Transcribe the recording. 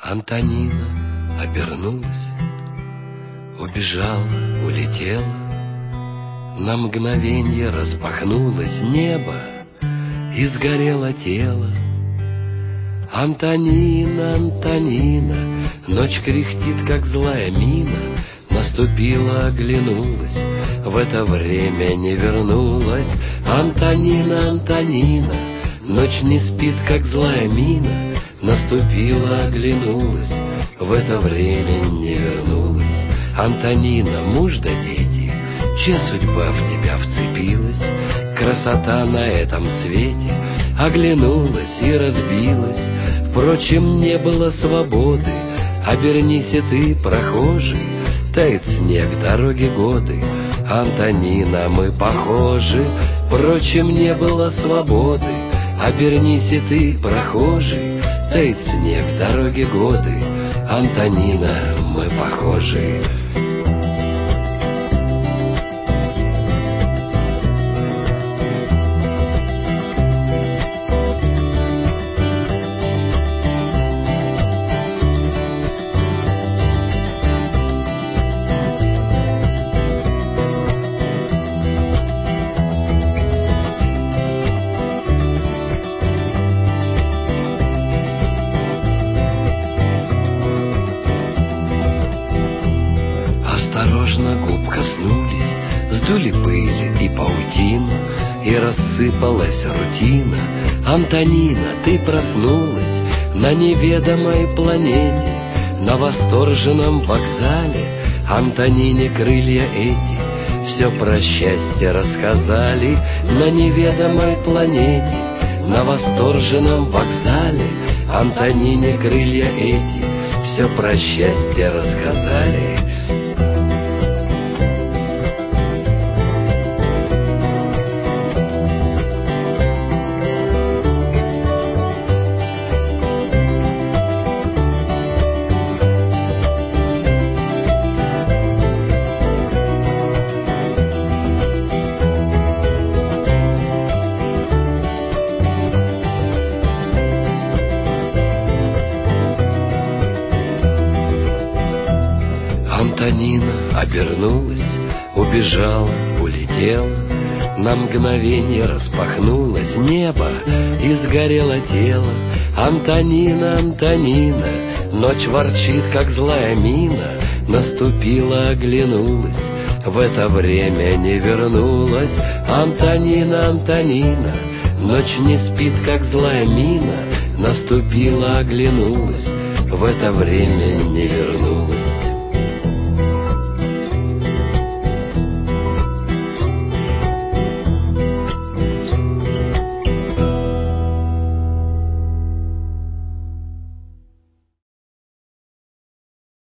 Антонина обернулась, убежала, улетела. На мгновенье распахнулось небо, и сгорело тело. Антонина, Антонина, ночь кряхтит, как злая мина. Наступила, оглянулась, в это время не вернулась. Антонина, Антонина, ночь не спит, как злая мина. Наступила, оглянулась, в это время не вернулась. Антонина, муж да дети, чья судьба в тебя вцепилась? Красота на этом свете оглянулась и разбилась. Впрочем, не было свободы. Обернись и ты, прохожий, тает снег, дороги, годы. Антонина, мы похожи. Впрочем, не было свободы. Обернись и ты, прохожий, тает снег, дороги, годы. Антонина, мы похожи. Осторожно губ коснулись, сдули пыль и паутину, и рассыпалась рутина. Антонина, ты проснулась на неведомой планете, на восторженном вокзале. Антонине крылья эти все про счастье рассказали. На неведомой планете, на восторженном вокзале. Антонине крылья эти все про счастье рассказали. Антонина обернулась, убежала, улетела. На мгновенье распахнулось небо, и сгорело тело. Антонина, Антонина, ночь ворчит, как злая мина. Наступила, оглянулась, в это время не вернулась. Антонина, Антонина, ночь не спит, как злая мина. Наступила, оглянулась, в это время не вернулась.